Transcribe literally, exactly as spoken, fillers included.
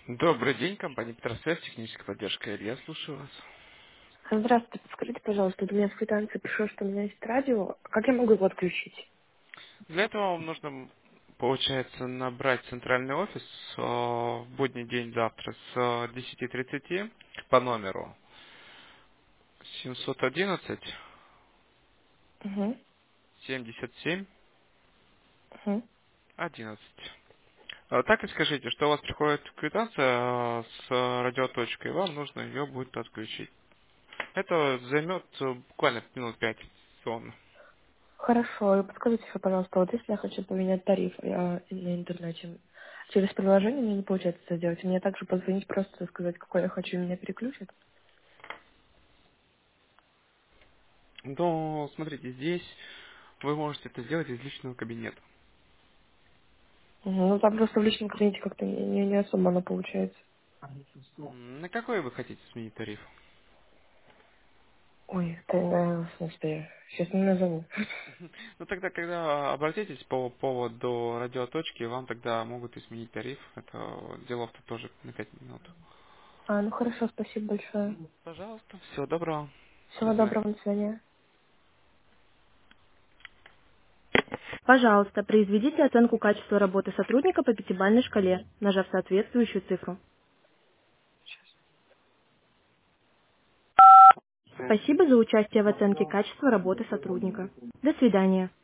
Добрый день, компания Петросвязь, техническая поддержка. Илья, слушаю вас. Здравствуйте, подскажите, пожалуйста, вот у меня в квитанции пришло, что у меня есть радио. Как я могу его отключить? Для этого вам нужно, получается, набрать центральный офис э, в будний день завтра с э, десяти тридцати по номеру семьсот одиннадцать Угу, семьдесят семь угу. одиннадцать. Э, Так и скажите, что у вас приходит квитанция э, с радиоточкой, вам нужно ее будет отключить. Это займет э, буквально минут пять. Хорошо, и подскажите еще, пожалуйста, вот если я хочу поменять тариф я на интернете, через приложение мне не получается это сделать. Мне также позвонить просто сказать, какой я хочу, и меня переключат. Но смотрите, здесь вы можете это сделать из личного кабинета. Угу. Ну там просто в личном кабинете как-то не, не, не особо оно получается. М, На какой вы хотите сменить тариф? Ой, это, э, в смысле, сейчас не назову. Ну тогда, когда обратитесь по поводу радиоточки, вам тогда могут изменить тариф. Это делов-то тоже на пять минут. А, ну хорошо, спасибо большое. Пожалуйста, всего доброго. До Всего свидания. доброго, до свидания. Пожалуйста, произведите оценку качества работы сотрудника по пятибалльной шкале, нажав соответствующую цифру. Спасибо за участие в оценке качества работы сотрудника. До свидания.